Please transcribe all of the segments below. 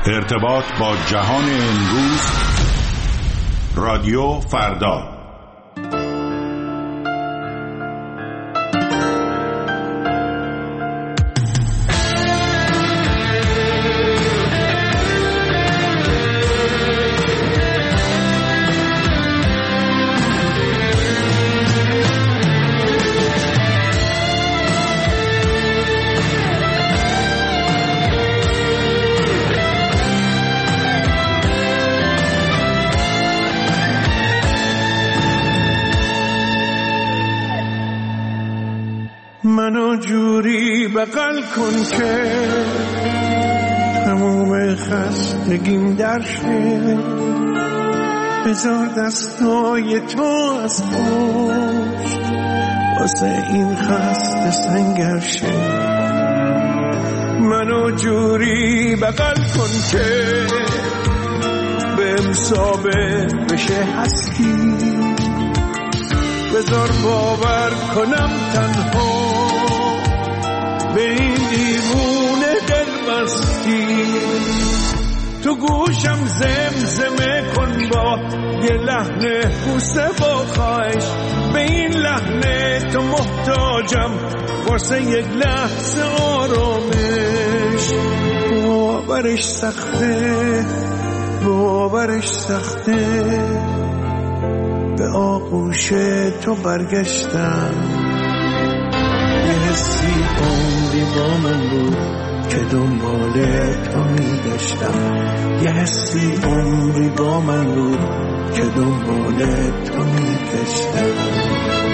ارتباط با جهان امروز، رادیو فردا. منو جوری بغل کن که تموم خستگیم در شه، بذار دستای تو از پشت واسه این خسته سنگر شه. منو جوری بغل کن که بهم ثابت بشه هستی، بذار باور کنم تنها به این دیوونه دل بستی. تو گوشم زمزمه کن با یه لحن بوسه با خواهش، به این لحن تو محتاجم واسه یک لحظه آرامش. باورش سخته، باورش سخته، به آغوش تو برگشتم. یه حسی عمری با من بود که دنبال تو میگشتم، یه حسی عمری با من بود که دنبال تو میگشتم.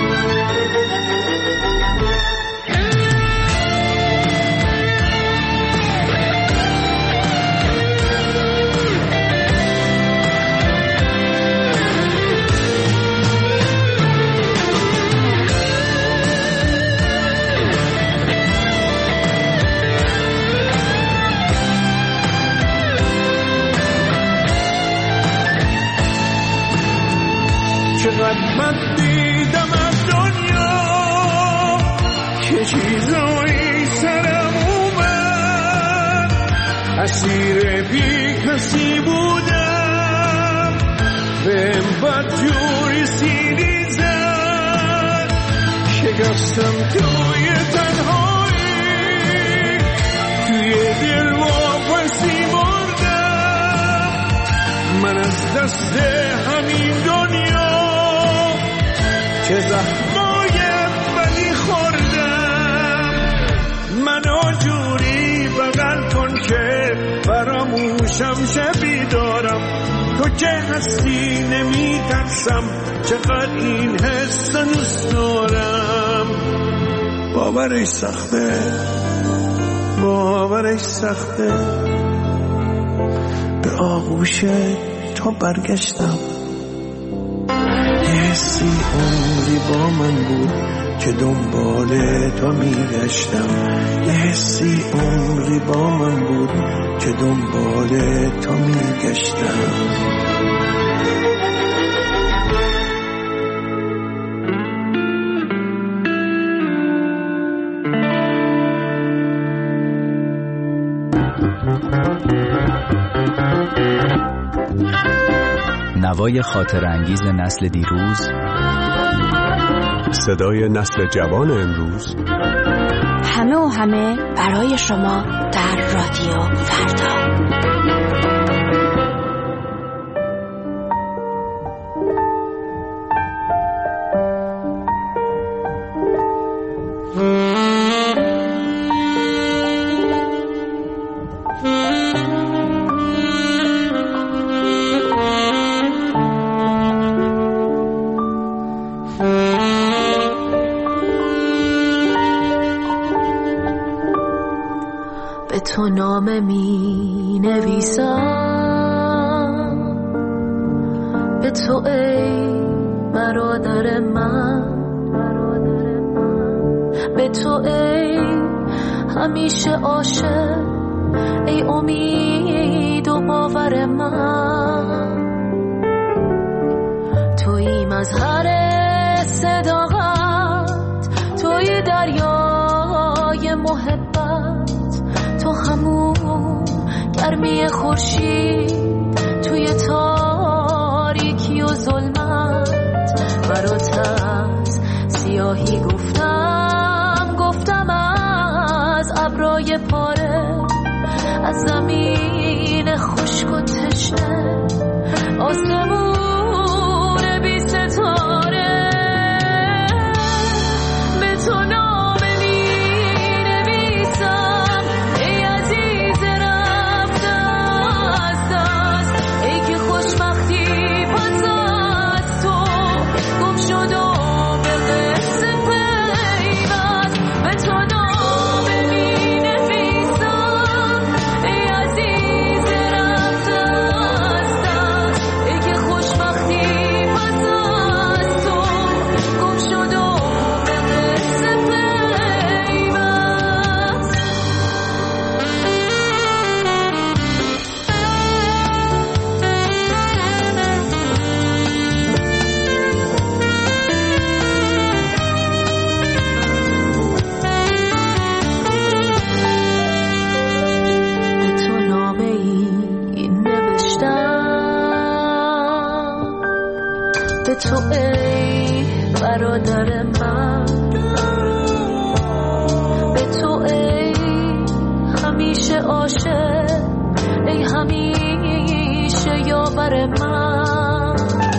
چقدر من دیدم از دنیا که چیزایی سرم اومد، اسیر بی کسی بودم، بهم بدجوری سینی زد، شکستم توی تنهایی، توی دل واپسی بردم. من از دست همین دنیا چه زخمای بدی خوردم. منو جوری بغل کن که فراموشم شه بیدارم. تو که هستی نمی ترسم، چقدر این حس دوست دارم. باورش سخته، باورش سخته، به آغوش تو برگشتم. حسی عمری با من بود که دنبال تو میگشتم، یه حسی عمری با من بود که دنبال تو میگشتم. نوای خاطر انگیز نسل دیروز، صدای نسل جوان امروز، همه و همه برای شما در رادیو فردا. به تو نامه می نویسم، به تو ای برادر من، به تو ای همیشه عاشق، ای امید و باور من. توی مظهر صداقت، توی دریای محبت، تو همون گرم گرمی خورشید توی تاریکی و ظلمت برات از سیاهی گفتم از ابرای پاره، از زمین خشک و تشنه، آسمون بی ستاره. به تو نامه می نویسم ای عزیز رفته از دست، ای که خوشبختی پس از تو گم شد و به قصه پیوست. به تو نامه می نویسم ای عزیز رفته از دست، ای که خوشبختی پس از تو گم شد و به قصه پیوست. به تو نامه این نوشتم، به تو ای برادر من، به تو ای همیشه عاشق، ای همیشه یاور من.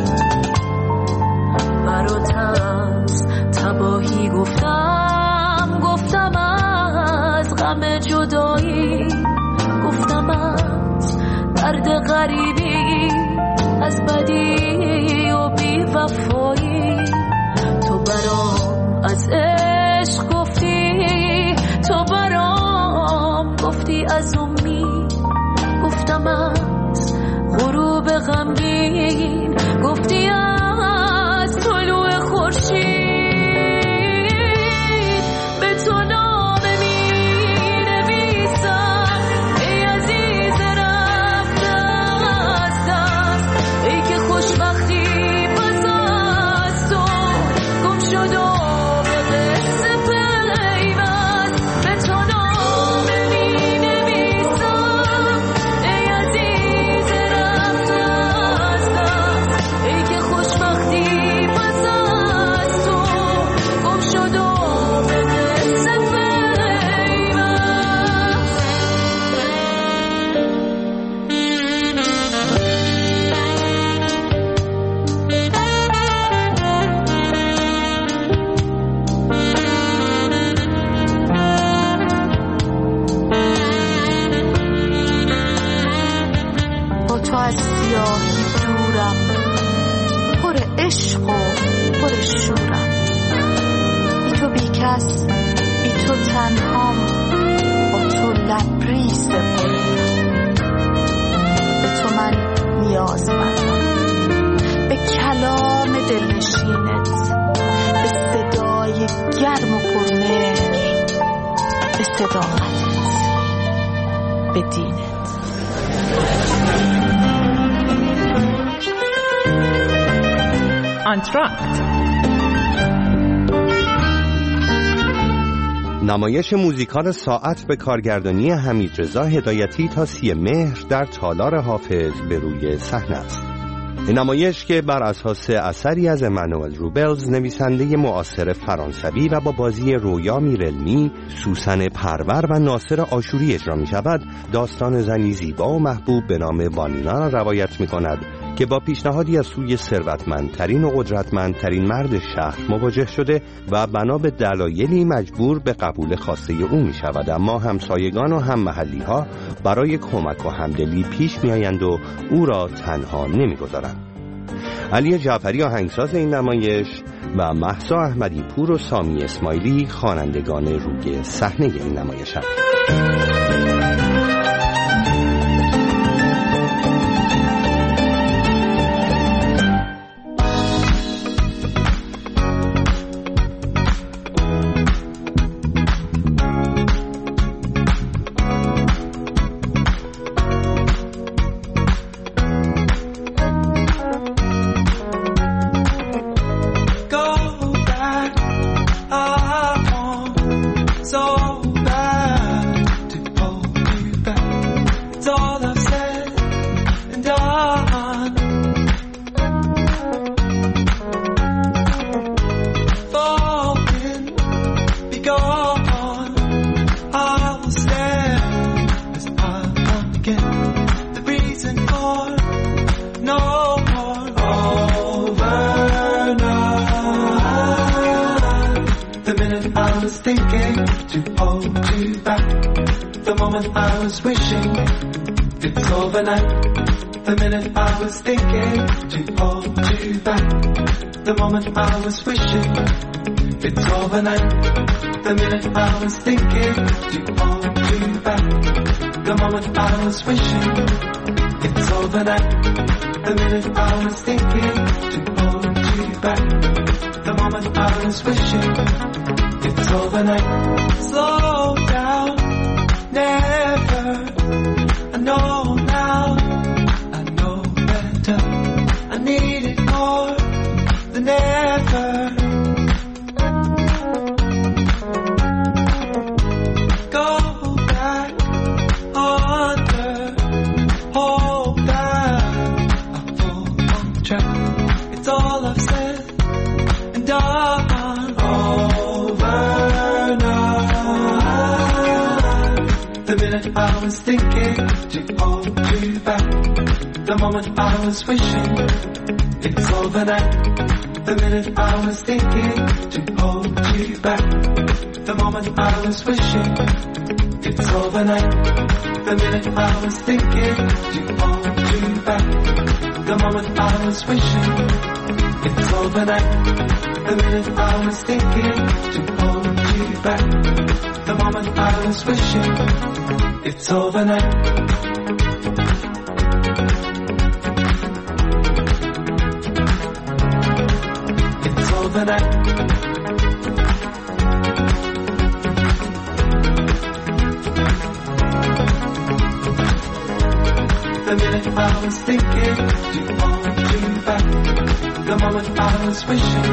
برات از تباهی گفتم از غم جدایی، گفتم از درد غریبی، از بدی و بی وفایی. تو برام از عشق گفتی، تو برام گفتی از امید، گفتم از غروب غمگین، گفتی از طلوع خورشید. به تو نامه می نویسم ای عزیز رفته از دست، ای که خوشبختی پس از تو گم شد و به قصه پیوست. به تو نامه می نویسم ای عزیز رفته از دست، ای که خوشبختی پس از تو گم شد و به قصه پیوست. با تو از سیاهی دورم، پر عشق و پر شورم، بی تو بی کس، بی تو تنهام، با تو لبریز بمیرم. به تو من نیازمندم، به کلام دلنشینت، به صدای گرم و پرمهر، به صداقتت، به دینت. انتراکت نمایش موزیکال ساعت به کارگردانی حمیدرضا هدایتی تا 30 مهر در تالار حافظ به روی صحنه است. این نمایش که بر اساس اثری از امانوئل روبلز نویسنده معاصر فرانسوی و با بازی رویا میرلمی، سوسن پرور و ناصر آشوری اجرا می شود، داستان زنی زیبا و محبوب به نام وانینا را روایت می کند که با پیشنهادی از سوی ثروتمندترین و قدرتمندترین مرد شهر مواجه شده و بنا به دلایلی مجبور به قبول خواسته او می شود، اما همسایگان و هم محلی ها برای کمک و همدلی پیش می آیند و او را تنها نمی گذارند. علی جعفری آهنگساز این نمایش و مهسا احمدی پور و سامی اسماعیلی خوانندگان روی صحنه این نمایش هستند. So bad to hold you was thinking to hold you back. The moment I was wishing it's overnight. The minute I was thinking to hold you back. The moment I was wishing it's overnight. The minute I was thinking to hold you back. The moment I was wishing it's overnight. The minute I was thinking to hold you back. The moment I was wishing it's overnight. Slow down, never. I know now, I know better. I need it more than ever. Go back under, hold back. I'm full on track. It's all I've said and done. Over now. The minute I was thinking to hold you back. The moment I was wishing it's overnight. The minute I was thinking to hold you back. The moment I was wishing it's overnight. The minute I was thinking to hold you back. The moment I was wishing it's overnight. The minute I was thinking to hold you back. The moment I was wishing it's overnight. It's overnight. The minute I was thinking to hold you back. The moment I was wishing.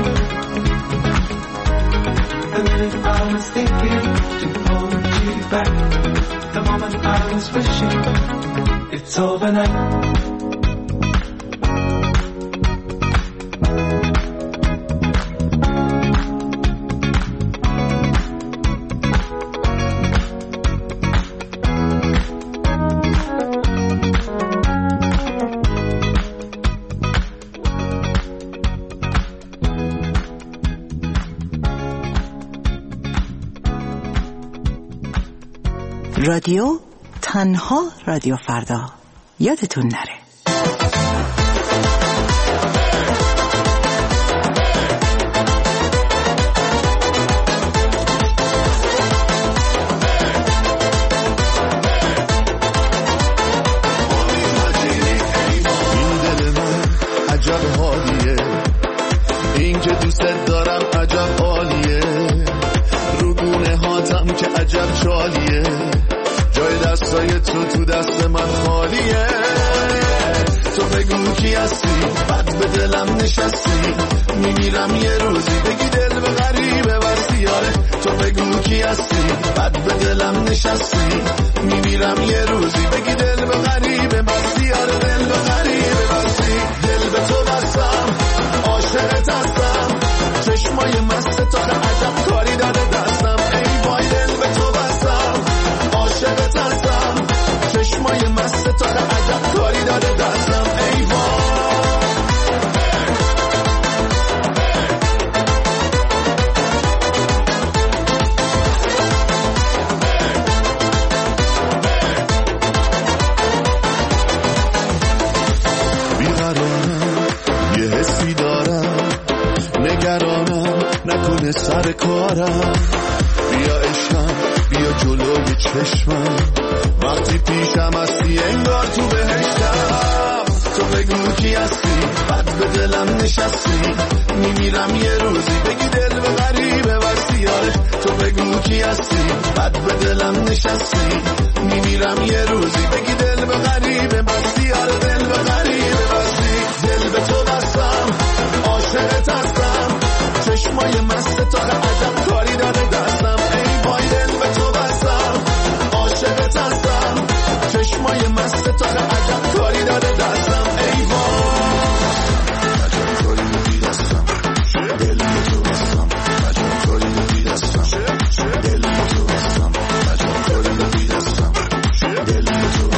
The minute I was thinking to hold you back. The moment I was wishing it's overnight. رادیو تنها رادیو فردا. یادتون نره. این دل من عجب حالیه، این که دوست دارم عجب عالیه، رو گونه هاتم که عجب چالیه، جای دستای تو دست من خالیه. تو بگو کی هستی، بد به دلم نشستی، میمیرم یه روزی بگی دل به غریبه بستی. یاره تو بگو کی هستی، بد به دلم نشستی، میمیرم یه روزی بگی دل به غریبه بستی. یاره دل به غریبه بستی، دل به تو بستم، عاشقت هستم، چشمای مست تو عجب کاری داده دستم. ای وای دل به تو بستم، عاشقت هستم، چشمای مست تو عجب کاری داده دستم. ای وای بیقرارم، یه حسی دارم، نگرانم نکنه سر کارم. بیا عشقم، بیا جلوی چشمم، وقتی پیشم هستی انگار تو بهشتم. تو بگو کی هستی، بد به دلم نشستی، میمیرم یه روزی بگی دل به غریبه بستی. یاره تو بگو کی هستی، بد به دلم نشستی، میمیرم یه روزی بگی دل به غریبه بستی. یاره دل به غریبه بستی، دل به تو بستم، عاشقت هستم، چشمای مست تو عجب کاری داده دستم. ای وای دل به تو بستم، عاشقت هستم، چشمای مست تو عجب کاری داده دستم. ای وای عجب کاری داده دستم، دل به تو بستم، عجب کاری داده دستم، دل به تو بستم، عجب کاری داده دستم، دل به تو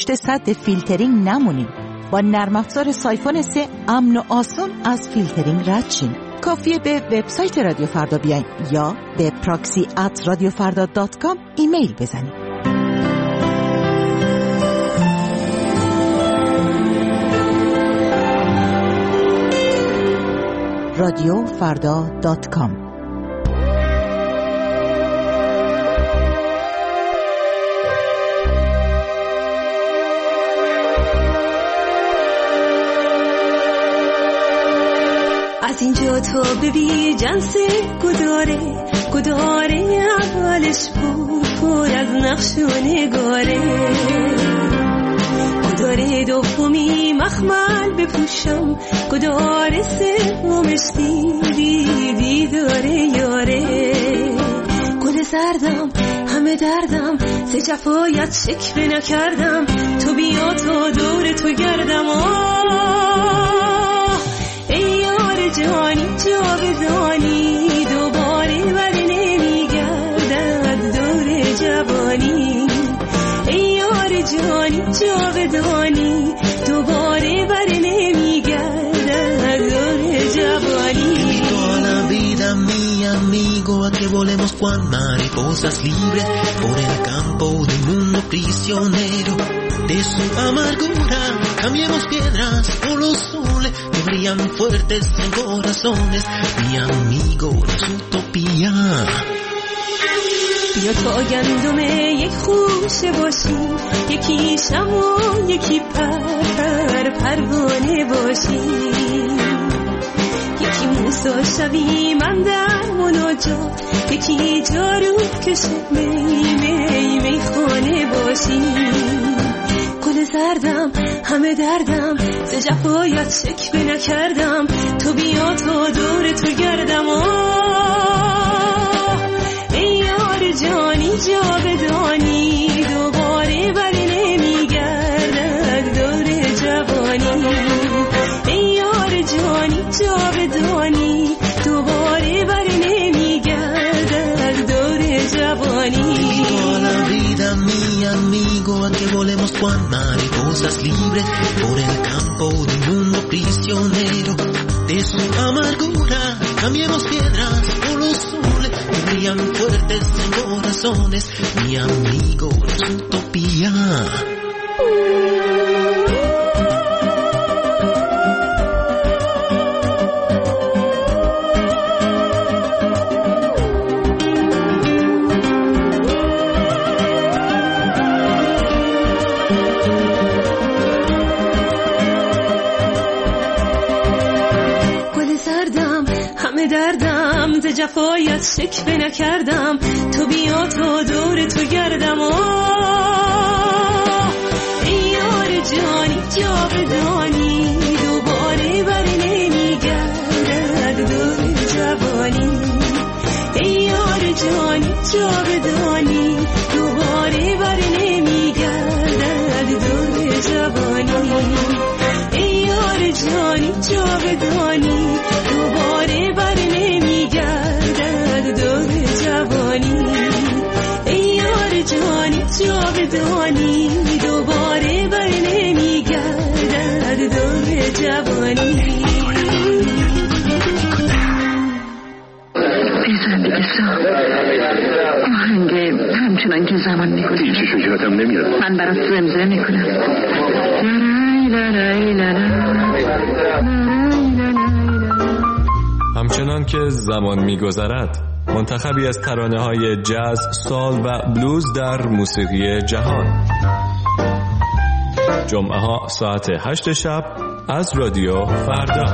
پشت سد فیلترینگ نمونین. با نرم افزار سایفون 3 امن و آسون از فیلترینگ رد شین. کافیه به وبسایت رادیو فردا بیاین یا به proxy@radiofarda.com ایمیل بزنید. radiofarda.com از اینجا تا ببین جنس گداره اولش بود پر از نقش و نگاره، گداره دومی مخمل بپوشم، گداره سومش دیدی داره یاره. گل زردم همه دردم ز جفایت شکوه نکردم، تو بیا تا دور تو گردم. جانی جاودانی دوباره بر نمیگردد دور جوانی. ای یار جانی جاودانی دوباره بر نمیگردد دور جوانی. Toda la vida mi amigo, a que volemos cual mariposas libres por el campo del mundo prisionero de su amargura. Cambiemos piedras por los soles que brillan fuertes en corazones. Mi amigo, es utopía. بیا تا گندم یک خوشه باشی، یکی شمع یکی پروانه باشی، یکی موسی شوی من در مناجات، یکی جارو کشه می خانه باشی. گل زردم همه دردم ز جفایت شکوه نکردم، تو بیا تا دور تو گردم. ای یار جانی جاودانی دوباره بر نمیگردد دور جوانی. ای یار جانی جاودانی دوباره بر نمیگردد دور جوانی. Toda la vida mi amigo, a que volemos cual mariposas libres por el campo del mundo prisionero de su amargura. Cambiemos piedras por los soles que brillan fuertes en corazones. Mi amigo, es utopía. دردم ز جفایت شکوه نکردم، تو بیا تا دور تو گردم. ای یار جانی جاودانی دوباره بر نمیگردد دور جوانی. ای یار جانی جاودانی دوباره بر نمیگردد دور جوانی. ای یار جانی جاودانی دوباره بر نمیگردد دور جوانی. ای یار جانی جاودانی دوباره بر نمیگردد دور جوانی. آهنگ همچنان که زمان میکنه هیچی شکراتم نمیاد. من برات زمزمه میکنم. همچنان که زمان میگذرد، منتخبی از ترانه‌های جاز، سال و بلوز در موسیقی جهان. جمعه ها ساعت 8 شب از رادیو فردا.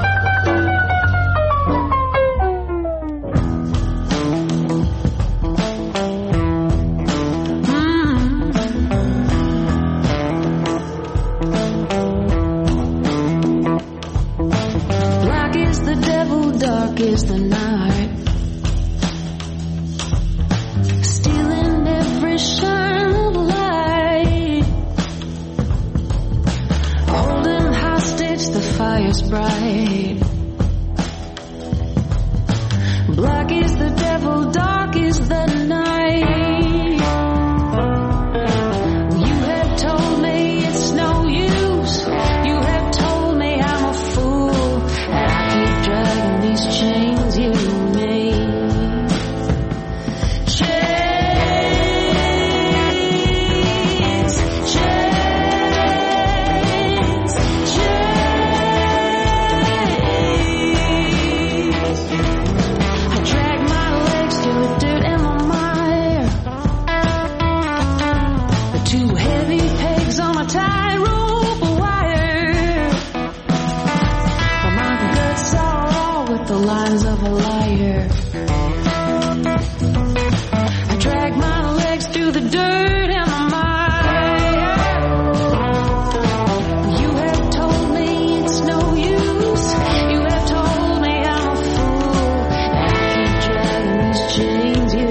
Is the night stealing every shine of light, holding hostage the fire's bright. Black is the devil, dark is the night. You had told me it's liar. I drag my legs through the dirt and the mire. You have told me it's no use. You have told me I'm a fool. I keep dragging these chains you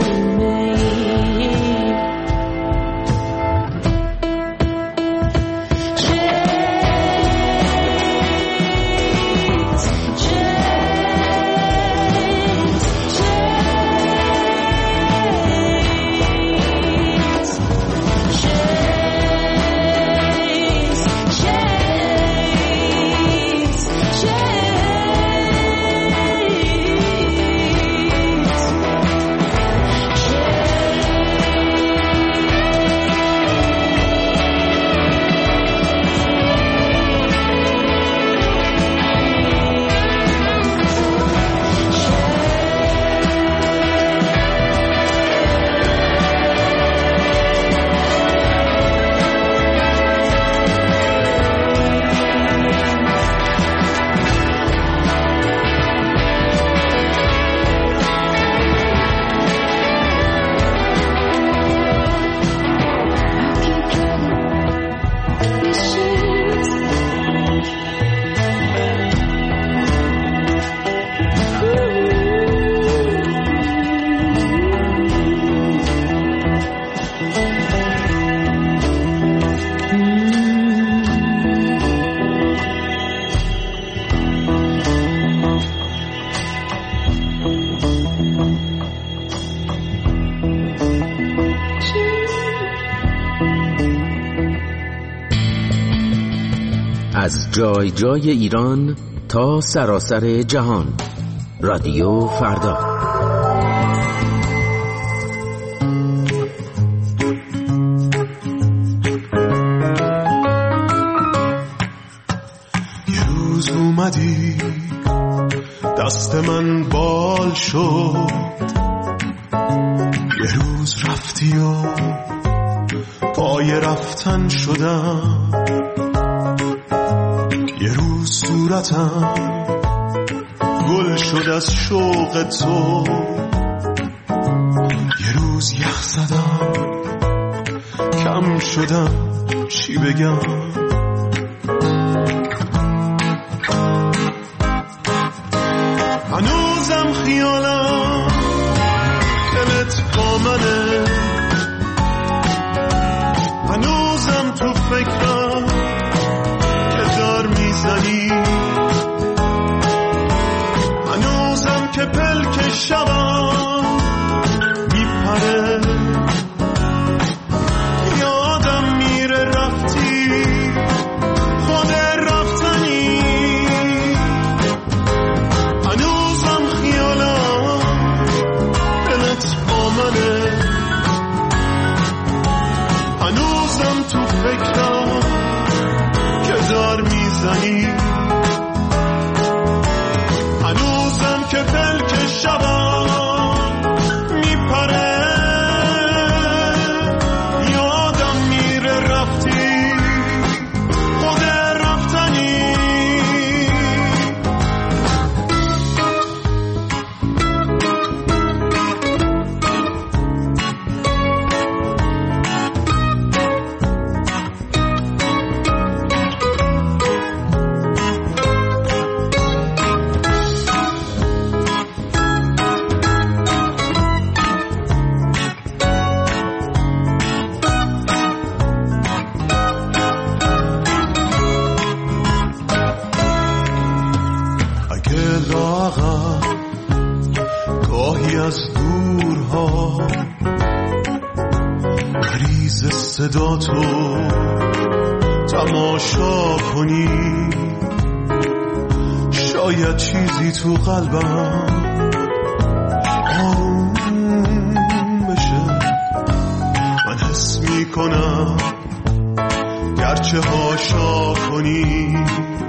از جای جای ایران تا سراسر جهان. رادیو فردا. یه روز اومدی دست من بال شد، یه روز رفتی و پای رفتن شدم، یه روز صورتم گل شد از شوق تو، یه روز یخ زدم کم شدم چی بگم، هنوزم خیالم دلت با منه، هنوزم تو فکرم که دار میزنی، هنوزم که پلک شبم میپره، یادم میره رفتی خود رفتنی، هنوزم خیالم دلت با منه، هنوزم تو فکرم که دار میزنی، هنوزم که پلک شبم میپره، یادم میره رفتی خود رفتنی. گاهی از دورها مریض صدا تو تماشا کنی، شاید چیزی تو قلبم آروم بشه، من حس میکنم گرچه هاشا کنی،